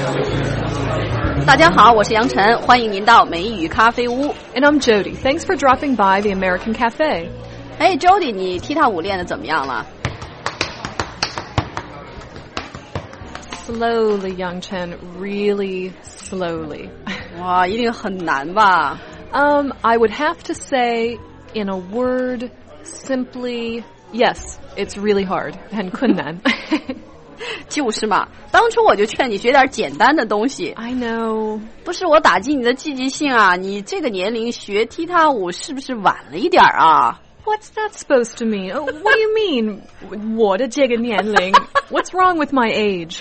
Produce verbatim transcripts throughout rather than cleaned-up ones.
大家好，我是杨晨，欢迎您到美语咖啡屋。 And I'm Jody. Thanks for dropping by the American Cafe. 哎 Jody 你踢踏舞练得怎么样了？ Slowly, Young Chen, really slowly. 哇，一定很难吧？ Um, I would have to say, in a word, simply, yes, it's really hard. 很困难。 就是嘛，当初我就劝你学点简单的东西。 I know. 不是我打击你的积极性啊，你这个年龄学踢踏舞是不是晚了一点啊？ What's that supposed to mean? Oh, what do you mean? 我的这个年龄? What's wrong with my age?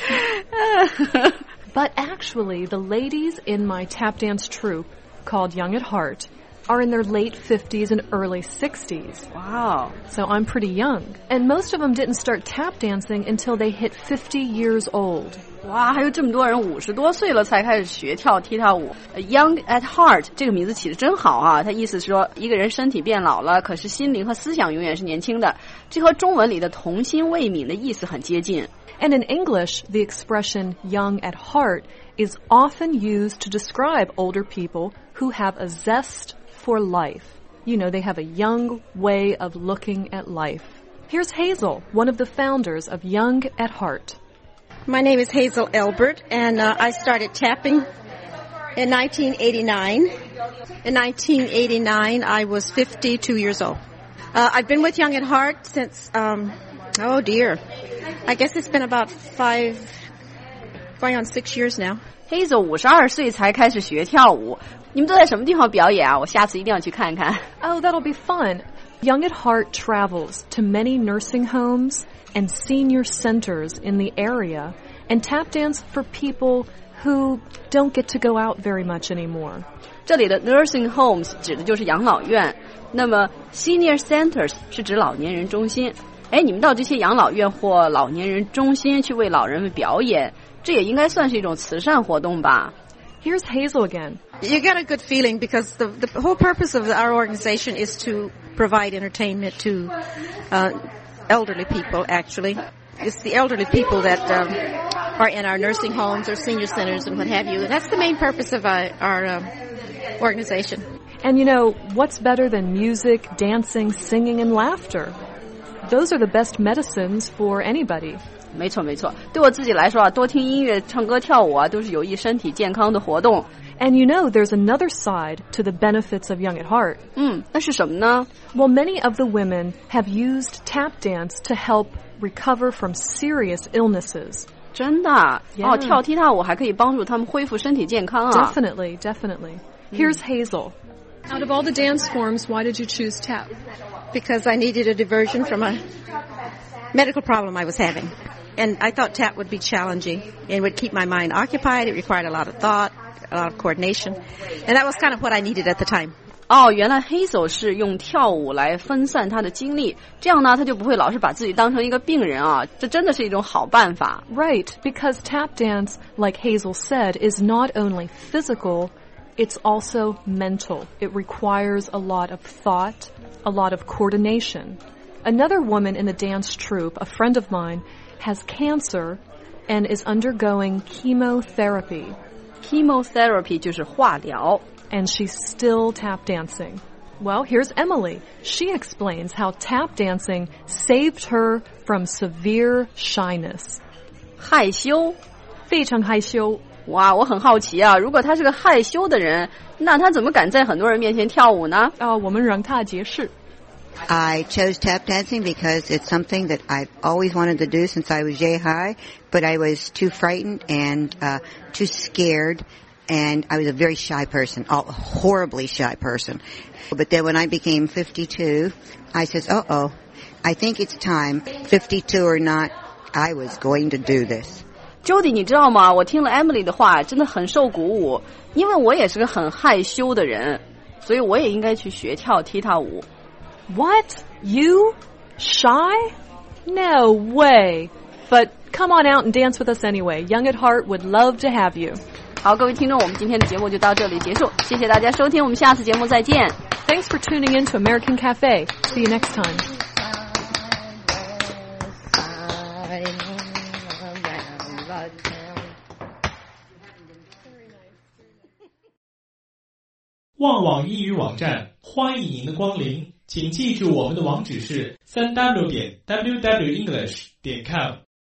But actually, the ladies in my tap dance troupe, called Young at Heart, are in their late fifties and early sixties. Wow. So I'm pretty young. And most of them didn't start tap dancing until they hit fifty years old. 哇，还有这么多人五十多岁了才开始学跳踢踏舞。Young at Heart 这个名字起得真好啊，它意思是说一个人身体变老了，可是心灵和思想永远是年轻的。这和中文里的童心未泯的意思很接近。 And in English, the expression young at heart is often used to describe older people who have a zest for life. You know, they have a young way of looking at life. Here's Hazel, one of the founders of Young at Heart. My name is Hazel Elbert, and uh, I started tapping in nineteen eighty-nine. In nineteen eighty-nine, I was fifty-two years old. Uh, I've been with Young at Heart since, um, oh dear, I guess it's been about five, going on six years now. Hazel 五十二岁才开始学跳舞，你们都在什么地方表演啊？我下次一定要去看看。 Oh, that'll be fun. Young at Heart travels to many nursing homes and senior centers in the area and tap dance for people who don't get to go out very much anymore. 这里的 nursing homes 指的就是养老院，那么 senior centers 是指老年人中心。哎，你们到这些养老院或老年人中心去为老人们表演，这也应该算是一种慈善活动吧？ Here's Hazel again. You get a good feeling because the, the whole purpose of our organization is to provide entertainment to uh, elderly people, actually. It's the elderly people that um, are in our nursing homes or senior centers and what have you. And that's the main purpose of our, our um, organization. And you know, what's better than music, dancing, singing, and laughter? Those are the best medicines for anybody. 没错没错，对我自己来说啊，多听音乐、唱歌、跳舞啊，都是有益身体健康的活动。 And you know, there's another side to the benefits of Young at Heart. 嗯，那是什么呢？ Well, many of the women have used tap dance to help recover from serious illnesses. 真的啊？ Yeah. 哦，跳踢踏舞还可以帮助他们恢复身体健康啊。 Definitely, definitely. Here's Hazel. Out of all the dance forms, why did you choose tap? Because I needed a diversion from a medical problem I was having. And I thought tap would be challenging and would keep my mind occupied. It required a lot of thought, a lot of coordination. And that was kind of what I needed at the time. 哦，原来 Hazel 是用跳舞来分散她的精力，这样呢，她就不会老是把自己当成一个病人啊，这真的是一种好办法。 Right, because tap dance, like Hazel said, is not only physical, it's also mental. It requires a lot of thought, a lot of coordination. Another woman in the dance troupe, a friend of mine, has cancer and is undergoing chemotherapy. Chemotherapy 就是化疗。 And she's still tap dancing. Well, here's Emily. She explains how tap dancing saved her from severe shyness. 害羞？ 非常害羞。 哇，我很好奇啊，如果他是个害羞的人，那他怎么敢在很多人面前跳舞呢？ 啊，我们让他解释。 I chose tap dancing because it's something that I've always wanted to do since I was yay high, but I was too frightened and uh, too scared, and I was a very shy person, a horribly shy person. But then when I became fifty-two, I says, uh-oh, I think it's time, fifty-two or not, I was going to do this. Jody 你知道吗？我听了 Emily 的话，真的很受鼓舞，因为我也是个很害羞的人，所以我也应该去学跳踢踏舞。 What? You? Shy? No way. But come on out and dance with us anyway. Young at Heart would love to have you. 好，各位听众，我们今天的节目就到这里结束，谢谢大家收听，我们下次节目再见。 Thanks for tuning in to American Cafe. See you next time. 旺旺英语网站，欢迎您的光临，请记住我们的网址是 三 w 点 w w english 点 com。